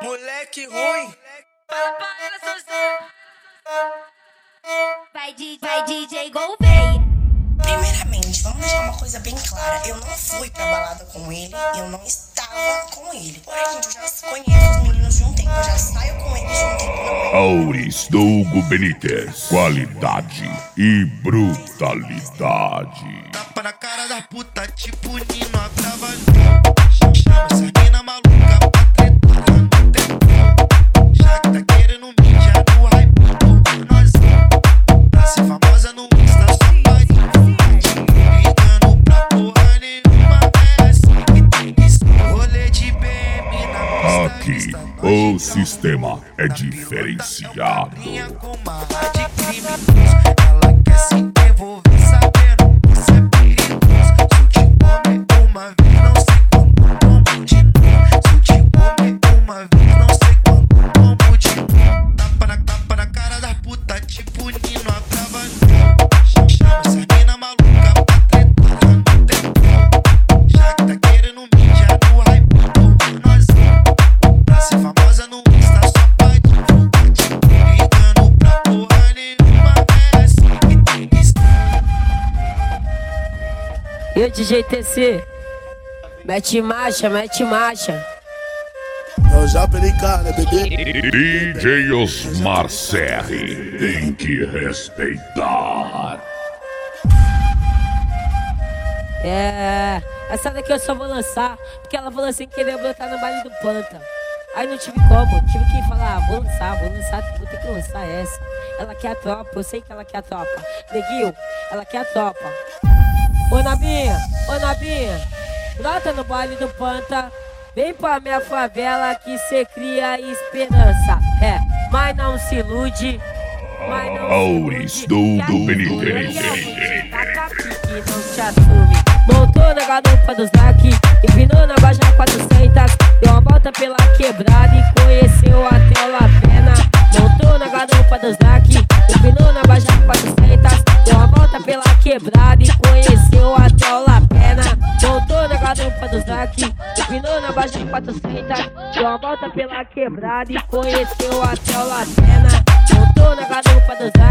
Moleque ruim. Fala pra ela, Sozinho. Vai DJ Gouveia. Primeiramente, vamos deixar uma coisa bem clara. Eu não fui pra balada com ele, eu não estava com ele. Porém, gente, eu já conheço os meninos de um tempo, eu já saio com eles de um tempo. Auris Dougo Benítez, qualidade e brutalidade. Tapa na cara da puta, tipo Nino Abravanel. Chama essa mina maluca pra tretar lá no tempo. Já que tá querendo mijar no hype do nós. Pra ser famosa no Insta, só faz ligando pra porra nenhuma. É assim que tem que ser. Rolê de BM na pista. Aqui, o sistema é diferenciado. Minha comadre criminoso, ela quer se envolver sabendo que isso é perigoso. Se eu te comer uma vez, não sei quando como de novo. Se eu te comer uma vez, não sei quando como de novo. Tapa na cara da puta, tipo Nino Abravanel. Chama essa mina maluca pra tretar lá no tempo. Já que tá querendo mijar no hype do nós. Pra ser famosa no Insta, só pode divulgar. Ligando pra porra nenhuma, é assim que tem que ser. E o DJ TC, mete marcha, mete marcha. Eu já brincava, né, bebê? DJ Osmar Serri, tem que respeitar. Essa daqui eu só vou lançar, porque ela falou assim que queria botar no baile do Panta. Aí não tive como, tive que falar, vou lançar, vou ter que lançar essa. Ela quer a tropa, eu sei que ela quer a tropa. Neguinho, ela quer a tropa. Ô Nabinha, brota no baile do Panta. Vem pra minha favela que cê cria esperança. Mas não se ilude. Auris Dougo Benítez. Que não te assume. Montou na garupa dos Naki, empinou na Baixa 400. Deu uma volta pela quebrada e conheceu até o La Pena. Montou na garupa dos Naki, empinou na Baixa 400. Deu uma volta pela quebrada e conheceu até o La Pena. Montou na garupa dos Naki, empinou na Baixa 400. Deu uma volta pela quebrada e conheceu até o La Pena. Montou na garupa dos